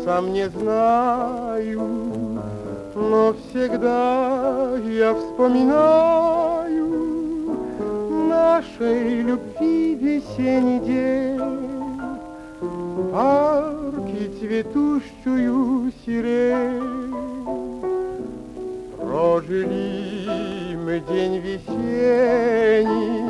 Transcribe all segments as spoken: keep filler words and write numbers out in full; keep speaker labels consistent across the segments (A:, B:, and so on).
A: сам не знаю, но всегда я вспоминаю нашей любви весенний день, парки цветущую сирень. Прожили мы день весенний,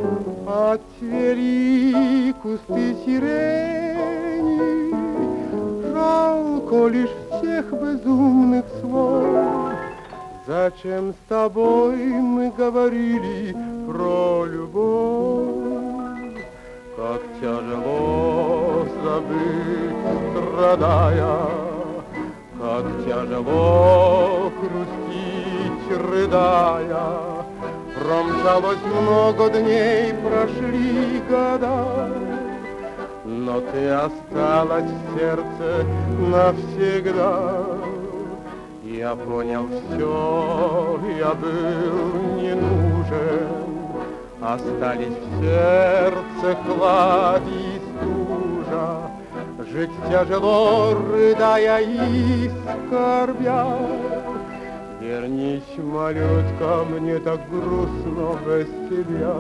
A: отцвели кусты сирени. Жалко лишь всех безумных слов. Зачем с тобой мы говорили про любовь? Как тяжело забыть, страдая, как тяжело грустить, рыдая. Промчалось много дней, прошли года, но ты осталась в сердце навсегда. Я понял все, я был не нужен, остались в сердце клад и стужа. Жить тяжело, рыдая и скорбя. Вернись, малютка, мне так грустно без тебя.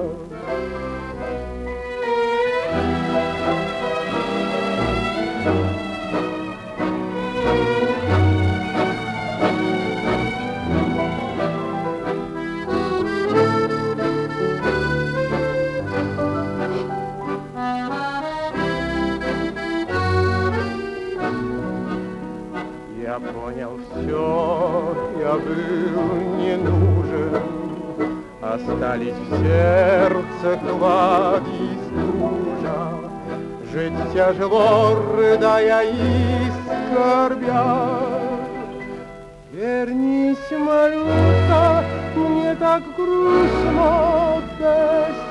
A: Я понял все, я был не нужен, остались в сердце клад и стужа. Жить тяжело, рыдая и скорбя. Вернись, малютка, мне так грустно без